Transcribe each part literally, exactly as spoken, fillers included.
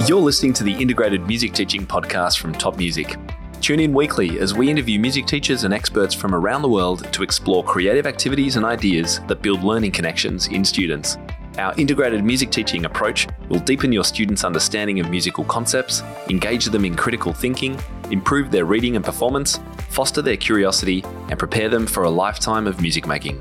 You're listening to the Integrated Music Teaching Podcast from Top Music. Tune in weekly as we interview music teachers and experts from around the world to explore creative activities and ideas that build learning connections in students. Our integrated music teaching approach will deepen your students' understanding of musical concepts, engage them in critical thinking, improve their reading and performance, foster their curiosity, and prepare them for a lifetime of music making.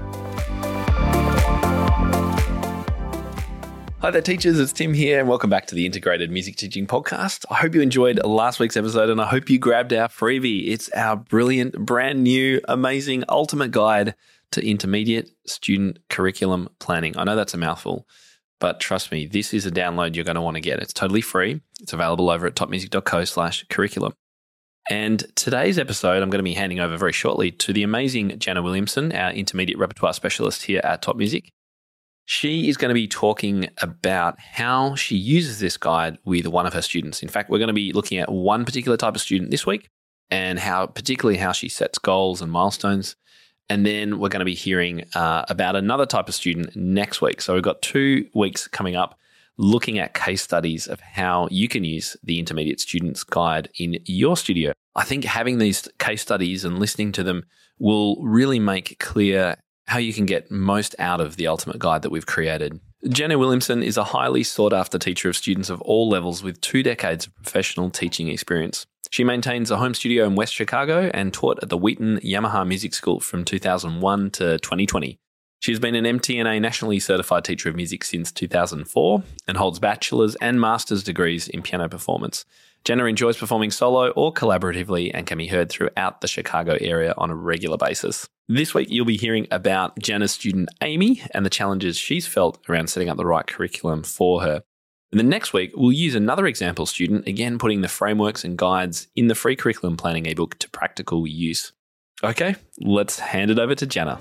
Hi there, teachers. It's Tim here, and welcome back to the Integrated Music Teaching Podcast. I hope you enjoyed last week's episode, and I hope you grabbed our freebie. It's our brilliant, brand new, amazing, ultimate guide to intermediate student curriculum planning. I know that's a mouthful, but trust me, this is a download you're going to want to get. It's totally free. It's available over at topmusic.co slash curriculum. And today's episode, I'm going to be handing over very shortly to the amazing Jenna Williamson, our intermediate repertoire specialist here at Top Music. She is going to be talking about how she uses this guide with one of her students. In fact, we're going to be looking at one particular type of student this week and how, particularly how she sets goals and milestones. And then we're going to be hearing uh, about another type of student next week. So we've got two weeks coming up looking at case studies of how you can use the Intermediate Students Guide in your studio. I think having these case studies and listening to them will really make clear how you can get most out of the ultimate guide that we've created. Jenna Williamson is a highly sought-after teacher of students of all levels with two decades of professional teaching experience. She maintains a home studio in West Chicago and taught at the Wheaton Yamaha Music School from two thousand one to twenty twenty. She has been an M T N A nationally certified teacher of music since two thousand four and holds bachelor's and master's degrees in piano performance. Jenna enjoys performing solo or collaboratively and can be heard throughout the Chicago area on a regular basis. This week, you'll be hearing about Jenna's student Amy and the challenges she's felt around setting up the right curriculum for her. And then next week, we'll use another example student, again putting the frameworks and guides in the free curriculum planning ebook to practical use. Okay, let's hand it over to Jenna.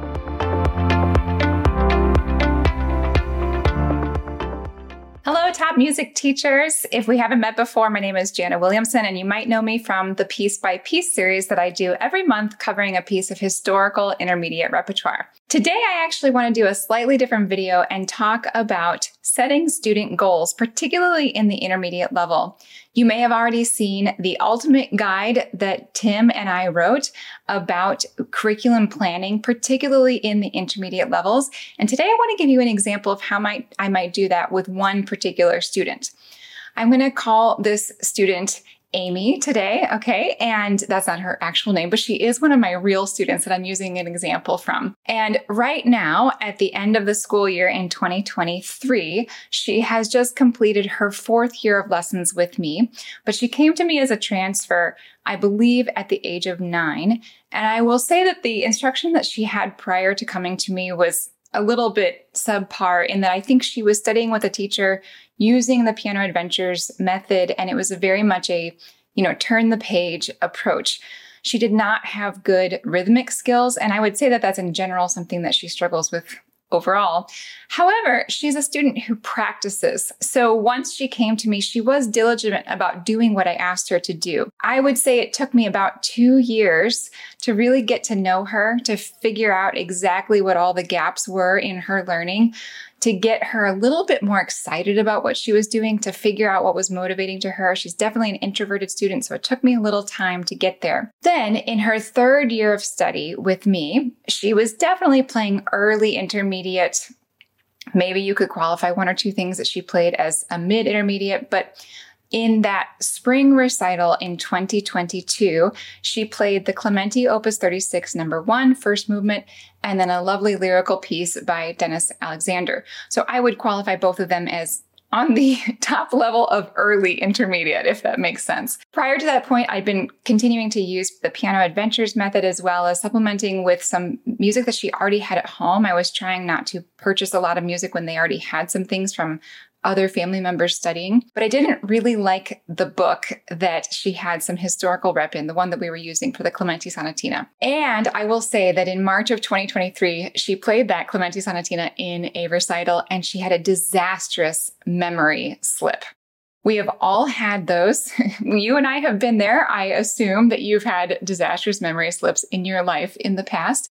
Hello, Top Music teachers. If we haven't met before, my name is Jenna Williamson, and you might know me from the Piece by Piece series that I do every month covering a piece of historical intermediate repertoire. Today, I actually want to do a slightly different video and talk about setting student goals, particularly in the intermediate level. You may have already seen the ultimate guide that Tim and I wrote about curriculum planning, particularly in the intermediate levels. And today I want to give you an example of how might, I might do that with one particular student. I'm going to call this student Amy today, okay? And that's not her actual name, but she is one of my real students that I'm using an example from. And right now, at the end of the school year in twenty twenty-three, she has just completed her fourth year of lessons with me, but she came to me as a transfer, I believe, at the age of nine. And I will say that the instruction that she had prior to coming to me was a little bit subpar in that I think she was studying with a teacher using the Piano Adventures method, and it was a very much a, you know, turn the page approach. She did not have good rhythmic skills, and I would say that that's in general something that she struggles with overall. However, she's a student who practices. So once she came to me, she was diligent about doing what I asked her to do. I would say it took me about two years to really get to know her, to figure out exactly what all the gaps were in her learning, to get her a little bit more excited about what she was doing, to figure out what was motivating to her. She's definitely an introverted student, so it took me a little time to get there. Then in her third year of study with me, she was definitely playing early intermediate. Maybe you could qualify one or two things that she played as a mid-intermediate, but in that spring recital in twenty twenty-two, she played the Clementi Opus thirty-six number one, first movement, and then a lovely lyrical piece by Dennis Alexander. So I would qualify both of them as on the top level of early intermediate, if that makes sense. Prior to that point, I'd been continuing to use the Piano Adventures method as well as supplementing with some music that she already had at home. I was trying not to purchase a lot of music when they already had some things from other family members studying, but I didn't really like the book that she had some historical rep in, the one that we were using for the Clementi Sonatina. And I will say that in March of twenty twenty-three, she played that Clementi Sonatina in a recital, and she had a disastrous memory slip. We have all had those. You and I have been there. I assume that you've had disastrous memory slips in your life in the past.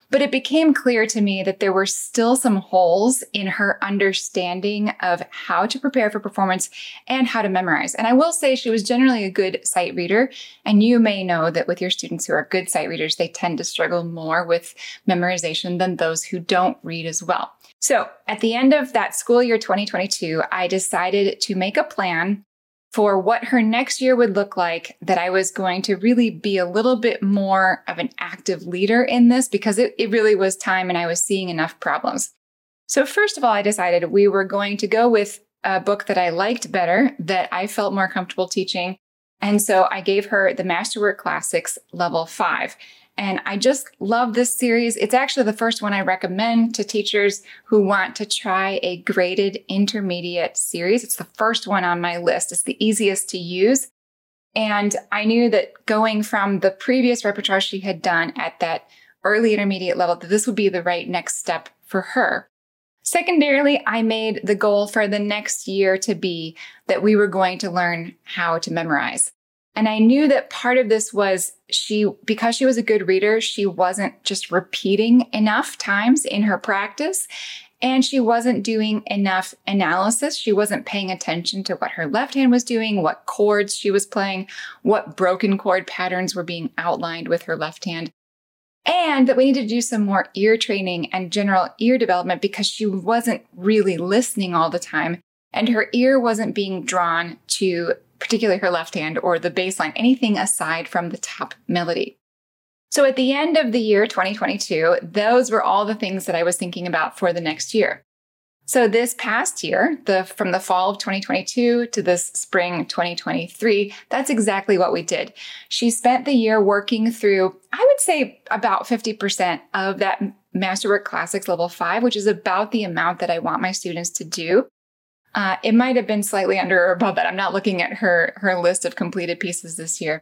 But it became clear to me that there were still some holes in her understanding of how to prepare for performance and how to memorize. And I will say she was generally a good sight reader. And you may know that with your students who are good sight readers, they tend to struggle more with memorization than those who don't read as well. So at the end of that school year twenty twenty-two, I decided to make a plan for what her next year would look like, that I was going to really be a little bit more of an active leader in this because it, it really was time and I was seeing enough problems. So first of all, I decided we were going to go with a book that I liked better, that I felt more comfortable teaching. And so I gave her the Masterwork Classics Level five. And I just love this series. It's actually the first one I recommend to teachers who want to try a graded intermediate series. It's the first one on my list. It's the easiest to use. And I knew that going from the previous repertoire she had done at that early intermediate level, that this would be the right next step for her. Secondarily, I made the goal for the next year to be that we were going to learn how to memorize. And I knew that part of this was she, because she was a good reader, she wasn't just repeating enough times in her practice, and she wasn't doing enough analysis. She wasn't paying attention to what her left hand was doing, what chords she was playing, what broken chord patterns were being outlined with her left hand. And that we needed to do some more ear training and general ear development because she wasn't really listening all the time, and her ear wasn't being drawn to particularly her left hand or the bass line, anything aside from the top melody. So at the end of the year twenty twenty-two, those were all the things that I was thinking about for the next year. So this past year, the from the fall of twenty twenty-two to this spring twenty twenty-three, that's exactly what we did. She spent the year working through, I would say, about fifty percent of that Masterwork Classics Level five, which is about the amount that I want my students to do. Uh, it might have been slightly under or above that. I'm not looking at her, her list of completed pieces this year.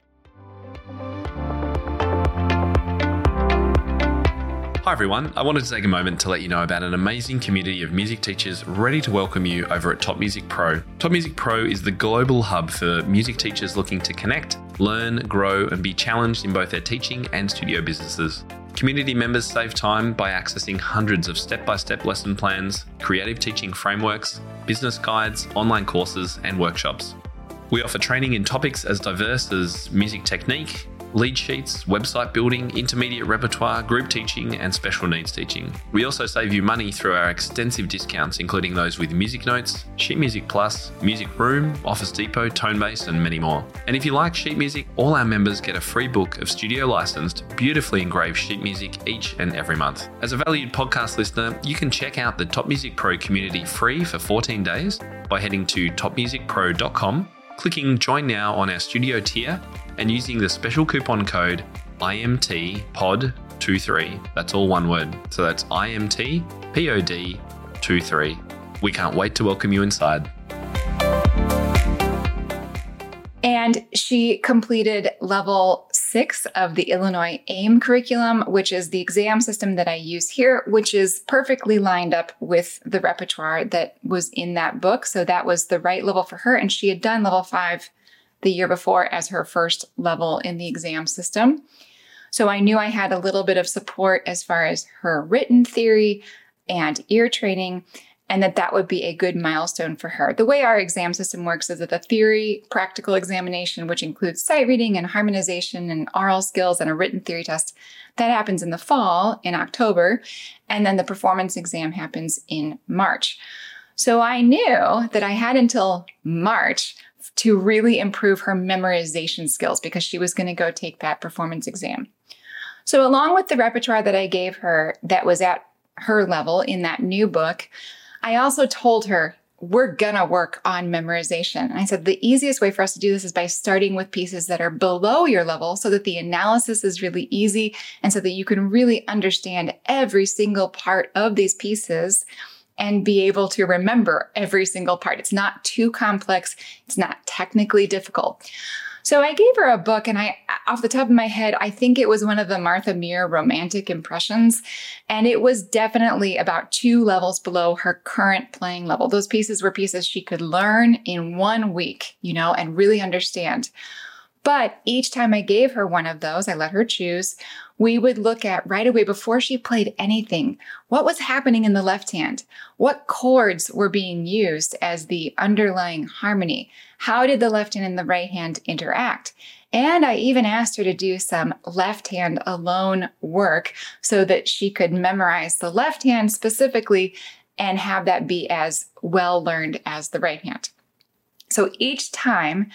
Hi everyone, I wanted to take a moment to let you know about an amazing community of music teachers ready to welcome you over at Top Music Pro. Top Music Pro is the global hub for music teachers looking to connect, learn, grow, and be challenged in both their teaching and studio businesses. Community members save time by accessing hundreds of step-by-step lesson plans, creative teaching frameworks, business guides, online courses, and workshops. We offer training in topics as diverse as music technique, lead sheets, website building, intermediate repertoire, group teaching, and special needs teaching. We also save you money through our extensive discounts, including those with Music Notes, Sheet Music Plus, Music Room, Office Depot, Tonebase, and many more. And if you like sheet music, all our members get a free book of studio licensed, beautifully engraved sheet music each and every month. As a valued podcast listener, you can check out the Top Music Pro community free for fourteen days by heading to top music pro dot com, clicking Join Now on our studio tier, and using the special coupon code I M T P O D twenty-three. That's all one word. So that's I M T P O D twenty-three. We can't wait to welcome you inside. And she completed level six of the Illinois AIM curriculum, which is the exam system that I use here, which is perfectly lined up with the repertoire that was in that book. So that was the right level for her. And she had done level five the year before as her first level in the exam system. So I knew I had a little bit of support as far as her written theory and ear training, and that that would be a good milestone for her. The way our exam system works is that the theory practical examination, which includes sight reading and harmonization and oral skills and a written theory test, that happens in the fall in October, and then the performance exam happens in March. So I knew that I had until March to really improve her memorization skills because she was going to go take that performance exam. So along with the repertoire that I gave her that was at her level in that new book, I also told her, we're gonna work on memorization. And I said, the easiest way for us to do this is by starting with pieces that are below your level so that the analysis is really easy and so that you can really understand every single part of these pieces and be able to remember every single part. It's not too complex. It's not technically difficult. So I gave her a book, and I, off the top of my head, I think it was one of the Martha Muir Romantic Impressions. And it was definitely about two levels below her current playing level. Those pieces were pieces she could learn in one week, you know, and really understand. But each time I gave her one of those, I let her choose, we would look at right away before she played anything, what was happening in the left hand? What chords were being used as the underlying harmony? How did the left hand and the right hand interact? And I even asked her to do some left hand alone work so that she could memorize the left hand specifically and have that be as well learned as the right hand. So each time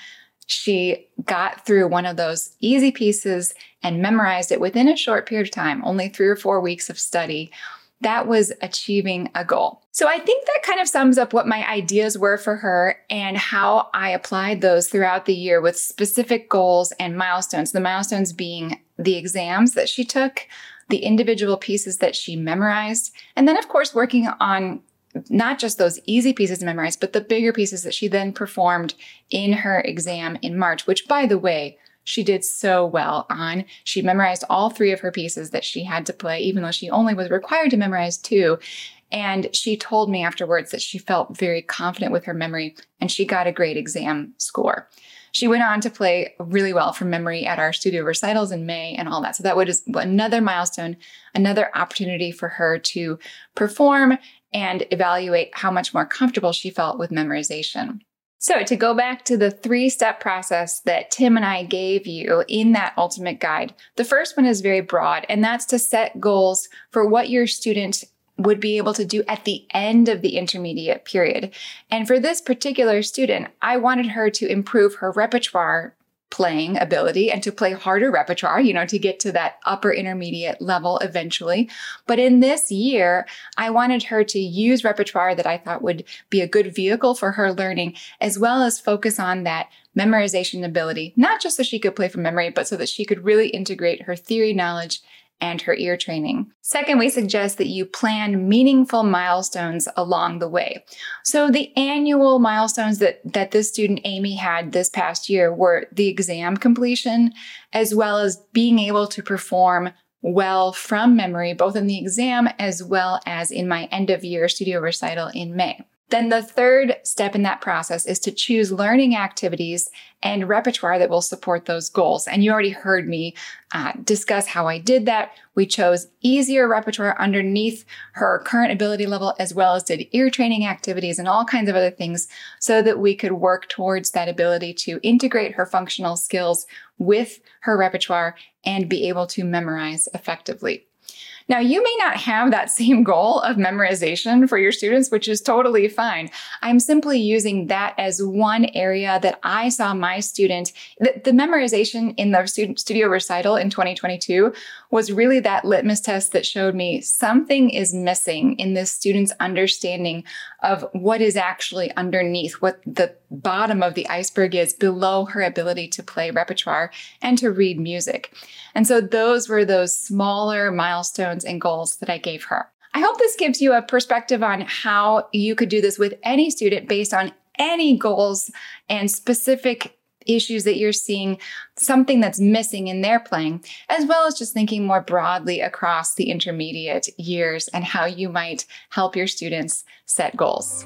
she got through one of those easy pieces and memorized it within a short period of time, only three or four weeks of study, that was achieving a goal. So I think that kind of sums up what my ideas were for her and how I applied those throughout the year with specific goals and milestones. The milestones being the exams that she took, the individual pieces that she memorized, and then of course working on not just those easy pieces to memorize, but the bigger pieces that she then performed in her exam in March, which, by the way, she did so well on. She memorized all three of her pieces that she had to play, even though she only was required to memorize two. And she told me afterwards that she felt very confident with her memory, and she got a great exam score. She went on to play really well from memory at our studio recitals in May and all that. So that was another milestone, another opportunity for her to perform and evaluate how much more comfortable she felt with memorization. So to go back to the three-step process that Tim and I gave you in that ultimate guide, the first one is very broad, and that's to set goals for what your student would be able to do at the end of the intermediate period. And for this particular student, I wanted her to improve her repertoire playing ability and to play harder repertoire, you know, to get to that upper intermediate level eventually. But in this year, I wanted her to use repertoire that I thought would be a good vehicle for her learning, as well as focus on that memorization ability, not just so she could play from memory, but so that she could really integrate her theory knowledge and her ear training. Second, we suggest that you plan meaningful milestones along the way. So the annual milestones that, that this student, Amy, had this past year were the exam completion, as well as being able to perform well from memory, both in the exam as well as in my end of year studio recital in May. Then the third step in that process is to choose learning activities and repertoire that will support those goals. And you already heard me uh, discuss how I did that. We chose easier repertoire underneath her current ability level, as well as did ear training activities and all kinds of other things so that we could work towards that ability to integrate her functional skills with her repertoire and be able to memorize effectively. Now, you may not have that same goal of memorization for your students, which is totally fine. I'm simply using that as one area that I saw my student, the, the memorization in the student studio recital in twenty twenty-two was really that litmus test that showed me something is missing in this student's understanding of what is actually underneath, what the bottom of the iceberg is below her ability to play repertoire and to read music. And so those were those smaller milestones and goals that I gave her. I hope this gives you a perspective on how you could do this with any student based on any goals and specific issues that you're seeing, something that's missing in their playing, as well as just thinking more broadly across the intermediate years and how you might help your students set goals.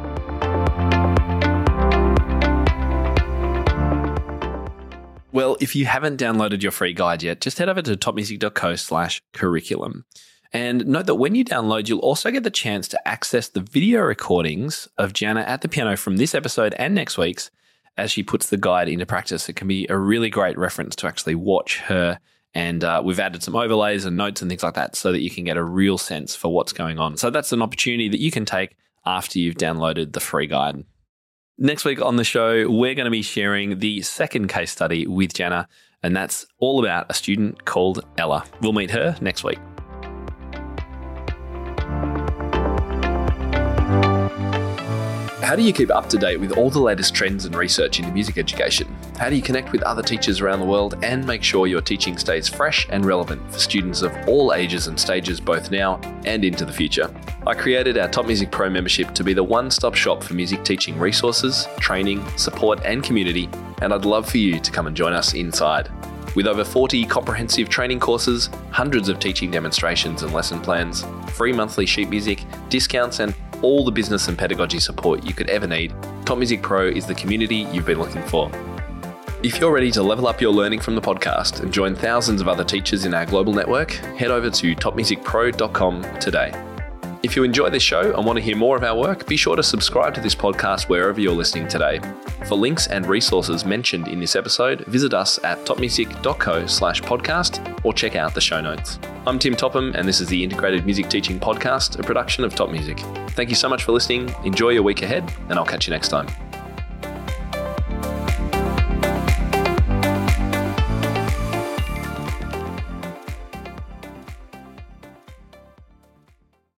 Well, if you haven't downloaded your free guide yet, just head over to topmusic.co slash curriculum. And note that when you download, you'll also get the chance to access the video recordings of Gianna at the piano from this episode and next week's as she puts the guide into practice. It can be a really great reference to actually watch her. And uh, we've added some overlays and notes and things like that so that you can get a real sense for what's going on. So that's an opportunity that you can take after you've downloaded the free guide. Next week on the show, we're going to be sharing the second case study with Gianna, and that's all about a student called Ella. We'll meet her next week. How do you keep up to date with all the latest trends and research into music education? How do you connect with other teachers around the world and make sure your teaching stays fresh and relevant for students of all ages and stages, both now and into the future? I created our Top Music Pro membership to be the one-stop shop for music teaching resources, training, support, and community, and I'd love for you to come and join us inside. With over forty comprehensive training courses, hundreds of teaching demonstrations and lesson plans, free monthly sheet music, discounts, and all the business and pedagogy support you could ever need, Top Music Pro is the community you've been looking for. If you're ready to level up your learning from the podcast and join thousands of other teachers in our global network, head over to top music pro dot com today. If you enjoy this show and want to hear more of our work, be sure to subscribe to this podcast wherever you're listening today. For links and resources mentioned in this episode, visit us at top music dot co slash podcast or check out the show notes. I'm Tim Topham, and this is the Integrated Music Teaching Podcast, a production of Top Music. Thank you so much for listening. Enjoy your week ahead, and I'll catch you next time.